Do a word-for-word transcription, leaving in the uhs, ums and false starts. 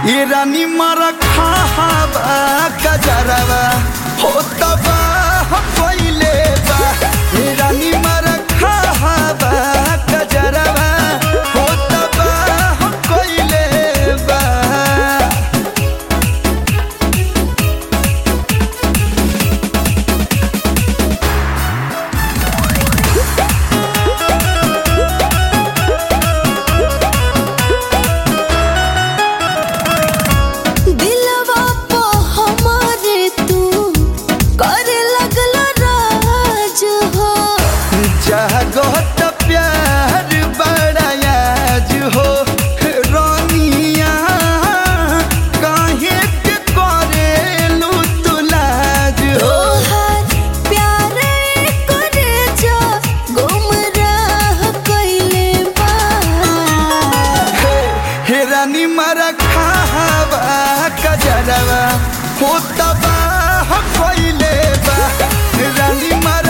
ये रानी मारा खाबा कजरवा हो तबा कोइले बा। ये रानी मारा खाबा कजरवा हो तबा कोइले बा। जगत प्यार बड़ा याज हो रानिया काहे के करेलू तुलाज हो। प्यार करे जो गुमराह कइले बा। हे रानी मारा खाबा कजरवा हो तबा कोइले बा। रानी मारा